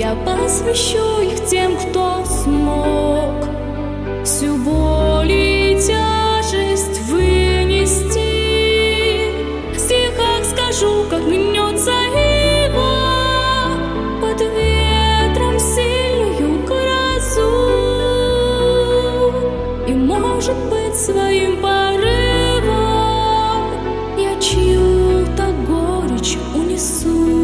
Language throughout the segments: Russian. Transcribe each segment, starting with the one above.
Я посвящу их тем, кто смог всю боль и тяжесть вынести. В стихах скажу, как гнется ива под ветром сильную грозу. И, может быть, своим порывом я чью-то горечь унесу.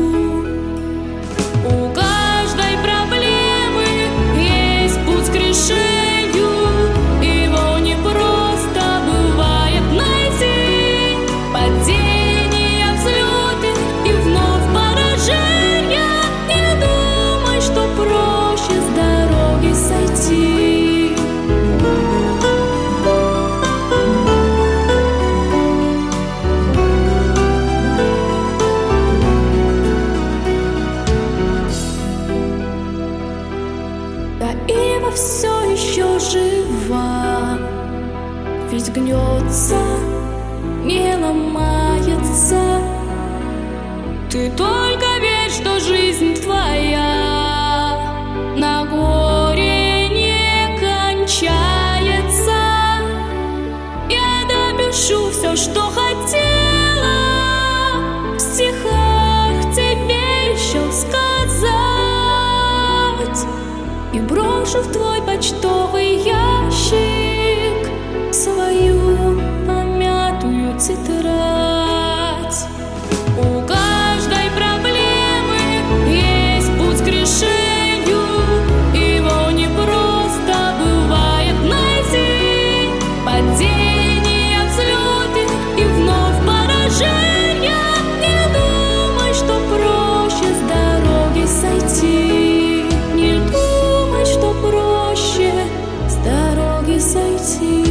Ива все еще жива, ведь гнется, не ломается. Ты только верь, что жизнь твоя на горе не кончается. Я допишу все, что хотела в стихах тебе еще сказать, и брошу в твой почтовый ящик свою помятую тетрадь. У каждой проблемы есть путь к решению, его не просто бывает найти. Падения, взлеты и вновь поражения. Не думай, что проще с дороги сойти. Не думай, что проще с дороги сойти.